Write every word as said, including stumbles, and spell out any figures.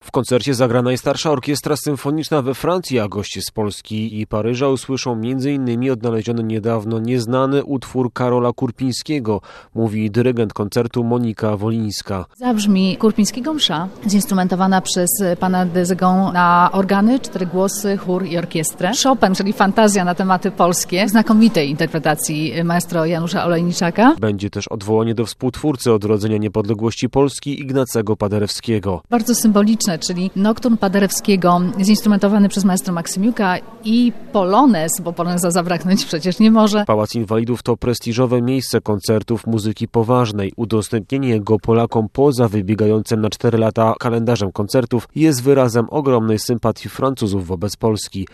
W koncercie zagra najstarsza orkiestra symfoniczna we Francji, a goście z Polski i Paryża usłyszą między innymi odnaleziony niedawno nieznany utwór Karola Kurpińskiego, mówi dyrygent koncertu Monika Wolińska. Zabrzmi Kurpińskiego msza, zinstrumentowana przez pana Dezygą na organy, cztery głosy, chór i orkiestrę. Chopin, czyli fantazja na tematy polskie, w znakomitej interpretacji maestro Janusza Olejniczaka. Będzie też odwołanie do współtwórcy odrodzenia niepodległości Polski Ignacego Paderewskiego. Bardzo symboliczne, czyli nokturn Paderewskiego zinstrumentowany przez maestro Maksymiuka i polonez, bo poloneza zabraknąć przecież nie może. Pałac Inwalidów to prestiżowe miejsce koncertów muzyki poważnej. Udostępnienie go Polakom poza wybiegającym na cztery lata kalendarzem koncertów jest wyrazem ogromnej sympatii Francuzów wobec Polski.